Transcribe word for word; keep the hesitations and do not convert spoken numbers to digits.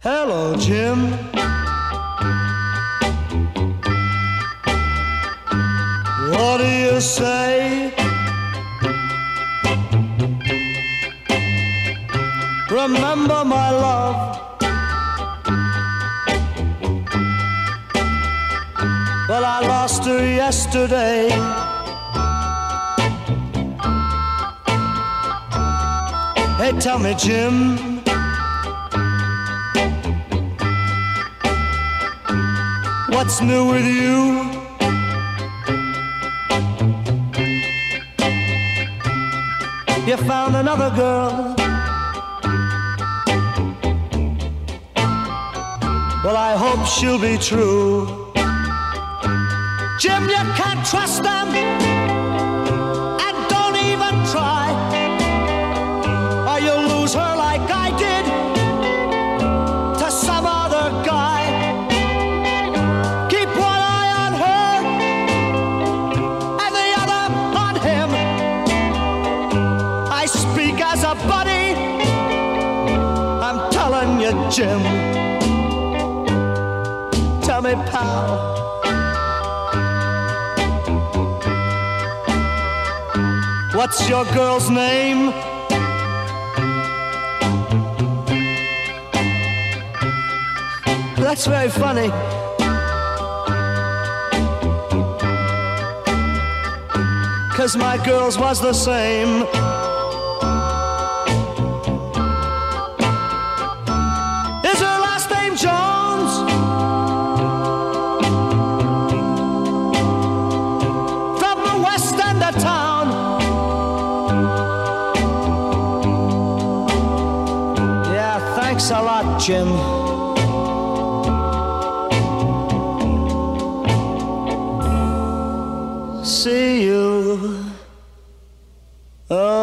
Hello, Jim. What do you say? Remember my love, but I lost her yesterday. Hey, tell me, Jim, what's new with you? You found another girl? Well, I hope she'll be true. Jim, you can't trust them, and don't even try, or you'll lose her like I did to some other guy. Keep one eye on her and the other on him. I speak as a buddy, I'm telling you, Jim. Tell me, pal, what's your girl's name? That's very funny. Cause my girl's was the same. Is her last name Jones? From the west end of town. Yeah, thanks a lot, Jim. See you. Oh.